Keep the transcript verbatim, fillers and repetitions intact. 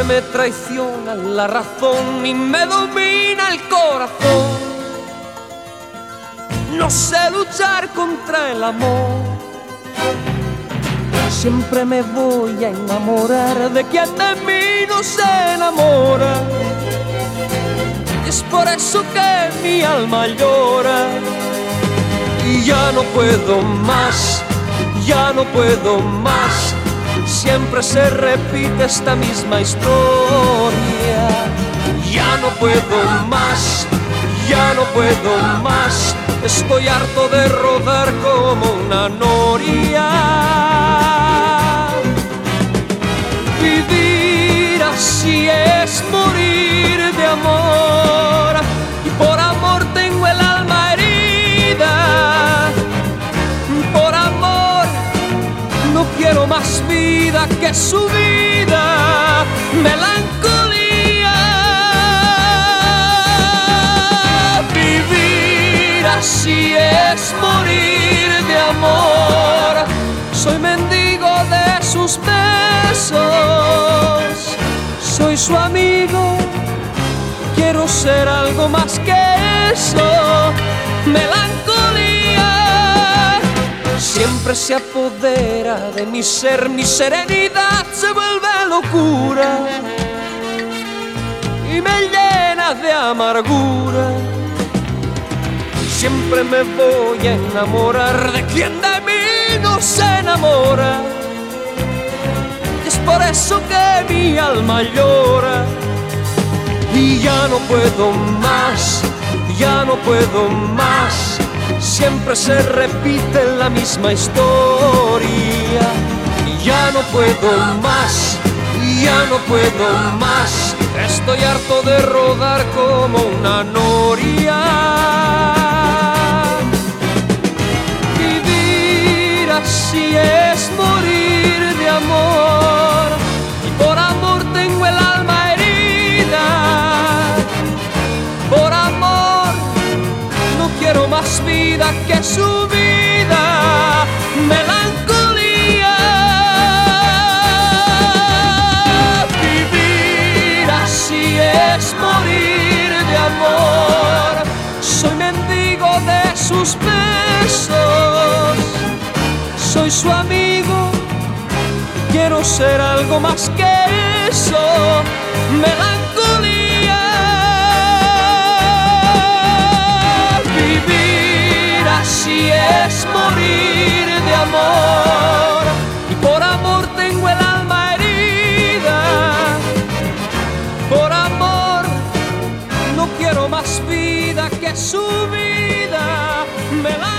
me traiciona la razón y me domina el corazón. No sé luchar contra el amor. Siempre me voy a enamorar de quien de mí no se enamora. Y es por eso que mi alma llora. Y ya no puedo más, ya no puedo más. Siempre se repite esta misma historia. Ya no puedo más, ya no puedo más. Estoy harto de rodar como una noria. Vivir así es morir de amor. Y por amor tengo el alma herida. Por amor no quiero más vida que su vida. Melancolía. Vivir así es morir de amor. Soy mendigo de sus besos. Soy su amigo. Quiero ser algo más que eso. Melancolía. Siempre se apodera de mi ser, mi serenidad se vuelve locura y me llena de amargura. Siempre me voy a enamorar de quien de mí no se enamora. Y es por eso que mi alma llora. Y ya no puedo más, ya no puedo más. Siempre se repite la misma historia. Y ya no puedo más, ya no puedo más. Estoy harto de rodar como una noria. Vivir así es morir de amor. Y por amor tengo el alma herida. Por amor no quiero más vida que su vida. Melancolía. Vivir así es morir de amor. Soy mendigo de sus besos. Soy su amigo. Quiero ser algo más que eso. Melancolía. Vivir así es morir de amor. Y por amor tengo el alma herida. Por amor no quiero más vida que su vida. Me la